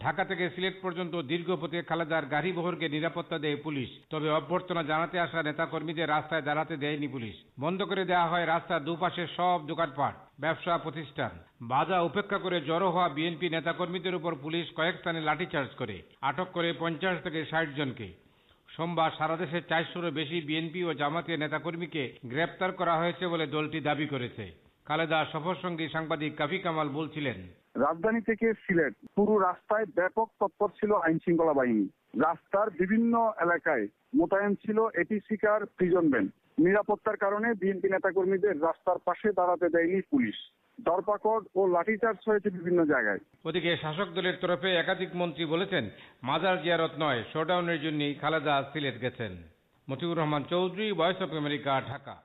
ঢাকা থেকে সিলেট পর্যন্ত দীর্ঘ পথে খালেদার গাড়ি বহরকে নিরাপত্তা দেয় পুলিশ। তবে অভ্যর্থনা জানাতে আসা নেতাকর্মীদের রাস্তায় দাঁড়াতে দেয়নি পুলিশ। বন্ধ করে দেওয়া হয় রাস্তার দুপাশে সব দোকানপাট, ব্যবসা প্রতিষ্ঠান। বাধা উপেক্ষা করে জড়ো হওয়া বিএনপি নেতাকর্মীদের উপর পুলিশ কয়েক স্থানে লাঠিচার্জ করে আটক করে 50 থেকে 60 জনকে। সোমবার সারা দেশে 400-রও বেশি বিএনপি ও জামায়াতের নেতাকর্মীকে গ্রেপ্তার করা হয়েছে বলে দলটি দাবি করেছে। খালেদা সফরসঙ্গী সাংবাদিক কাফি কামাল বলছিলেন, রাজধানী থেকে সিলেট পুরো রাস্তায় ব্যাপক তৎপর ছিল আইন শৃঙ্খলা বাহিনী। রাস্তার বিভিন্ন এলাকায় মোতায়েন ছিল এটিসি কার, প্রিজন ভ্যান। নিরাপত্তার কারণে বিএনপি নেতাকর্মীদের রাস্তার পাশে দাঁড়াতে দেয়নি পুলিশ। ধরপাকড় ও লাঠিচার্জ হয়েছে বিভিন্ন জায়গায়। ওদিকে শাসক দলের তরফে একাধিক মন্ত্রী বলেছেন, মাজার জিয়ারত নয়, শোডাউনের জন্যই খালেদা সিলেট গেছেন। Motiur Rahman Chowdhury, voice of America, Dhaka.